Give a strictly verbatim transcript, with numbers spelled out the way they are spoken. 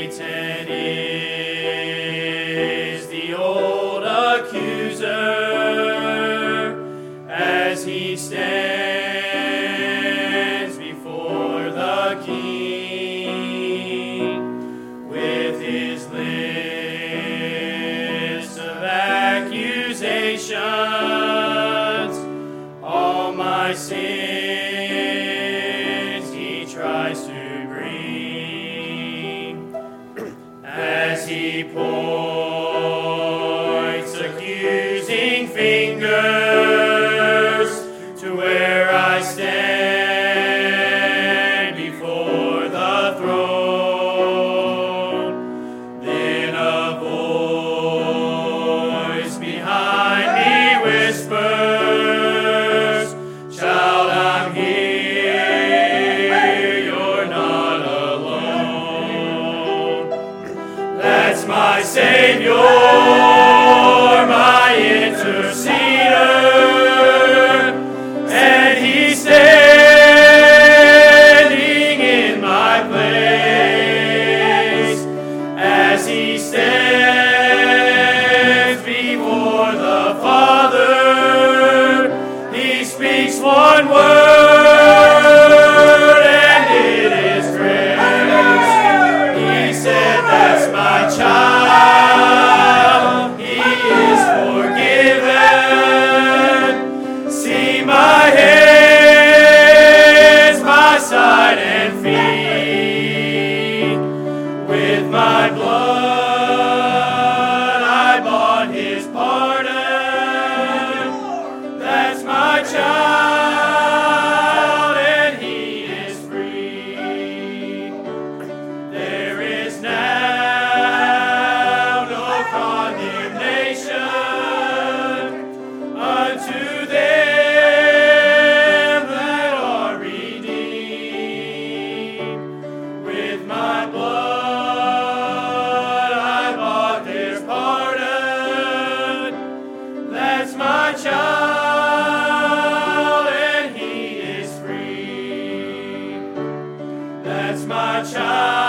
Satan is the old accuser as he stands before the King with his list of accusations. All my sins he tries to bring as he points accusing fingers to where I stand before the throne. Then a voice behind me whispers, "Child, I'm here, you're not alone." That's my Savior, my interceder, and he's standing in my place as he stands before the Father. He speaks one word and it is grace. He said, "That's my child, he is forgiven. See my hands, my side and feet. With my blood I bought his pardon. That's my child and he is free. There is now no condemnation unto them that are redeemed. With my blood I bought their pardon. That's my child and he is free. That's my child.